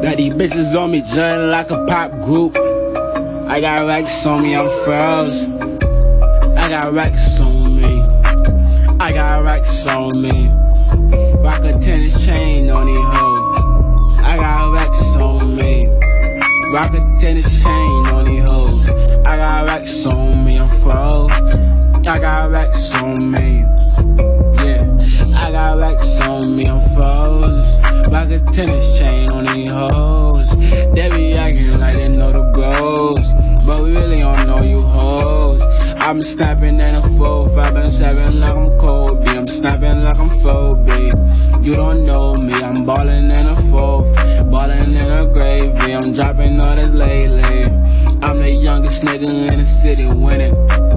Got these bitches on me just like a pop group. I got racks on me, I'm froze. I got racks on me. I got racks on me. Rock a tennis chain on these hoes. I got racks on me. Rock a tennis chain on these hoes. I got racks on me, I'm froze. I got racks on me. Yeah, I got racks on me, I'm froze. Rock a tennis chain on these hoes. They be acting like they know the bros, but we really don't know you hoes. I'm snapping in a 4-5 and 7 like I'm Kobe. I'm snapping like I'm Phoebe. You don't know me, I'm ballin' in a 4th, ballin' in a gravy. I'm dropping all this lately. I'm the youngest nigga in the city winning.